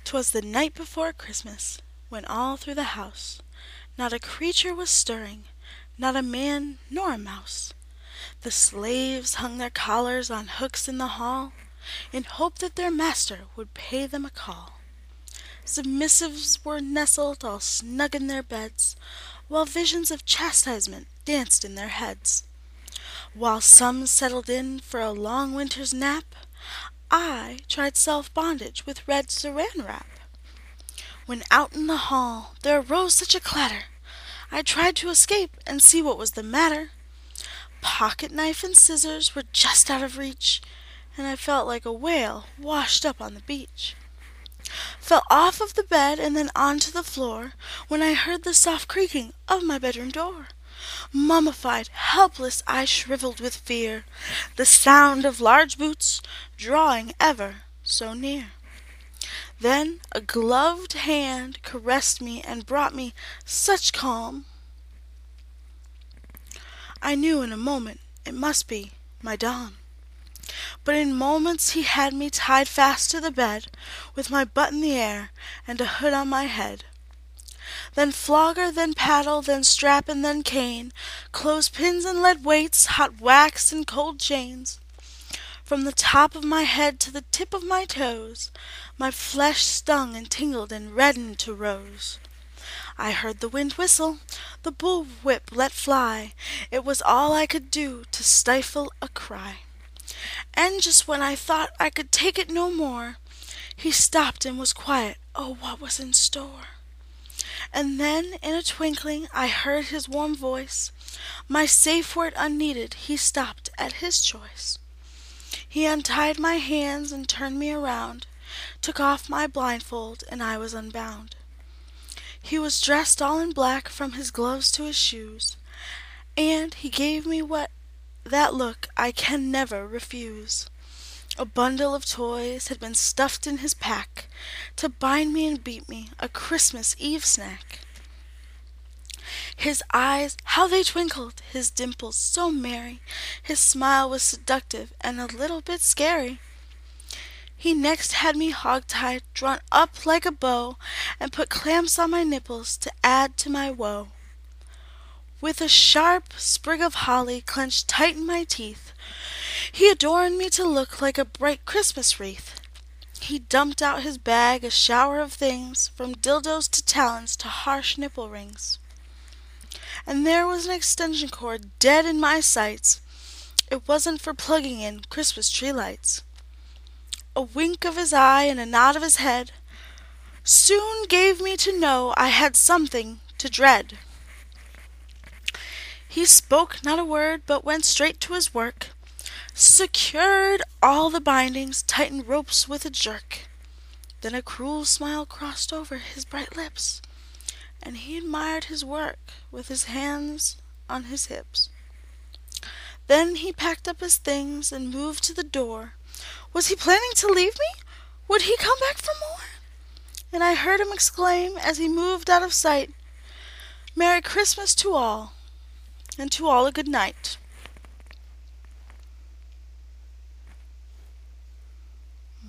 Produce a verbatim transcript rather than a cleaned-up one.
'Twas the night before Christmas, when all through the house not a creature was stirring, not a man nor a mouse. The slaves hung their collars on hooks in the hall, in hope that their master would pay them a call. Submissives were nestled all snug in their beds, while visions of chastisement danced in their heads. While some settled in for a long winter's nap, I tried self-bondage with red saran wrap. When out in the hall there arose such a clatter, I tried to escape and see what was the matter. Pocket knife and scissors were just out of reach, and I felt like a whale washed up on the beach. Fell off of the bed and then onto the floor, when I heard the soft creaking of my bedroom door. Mummified, helpless, I shriveled with fear, the sound of large boots drawing ever so near. Then a gloved hand caressed me and brought me such calm, I knew in a moment it must be my Dom. But in moments he had me tied fast to the bed, with my butt in the air and a hood on my head. Then flogger, then paddle, then strap and then cane, clothespins and lead weights, hot wax and cold chains. From the top of my head to the tip of my toes, my flesh stung and tingled and reddened to rose. I heard the wind whistle, the bull-whip let fly. It was all I could do to stifle a cry. And just when I thought I could take it no more, he stopped and was quiet. Oh, what was in store? And then in a twinkling I heard his warm voice. My safe word unneeded, he stopped at his choice. He untied my hands and turned me around, took off my blindfold, and I was unbound. He was dressed all in black from his gloves to his shoes, and he gave me what that look I can never refuse. A bundle of toys had been stuffed in his pack to bind me and beat me, a Christmas Eve snack. His eyes, how they twinkled, his dimples so merry, his smile was seductive and a little bit scary. He next had me hog-tied, drawn up like a bow, and put clamps on my nipples to add to my woe. With a sharp sprig of holly clenched tight in my teeth, he adorned me to look like a bright Christmas wreath. He dumped out his bag, a shower of things, from dildos to talons to harsh nipple rings. And there was an extension cord dead in my sights. It wasn't for plugging in Christmas tree lights. A wink of his eye and a nod of his head soon gave me to know I had something to dread. He spoke not a word, but went straight to his work, secured all the bindings, tightened ropes with a jerk. Then a cruel smile crossed over his bright lips, and he admired his work with his hands on his hips. Then he packed up his things and moved to the door. Was he planning to leave me? Would he come back for more? And I heard him exclaim as he moved out of sight, "Merry Christmas to all, and to all a good night."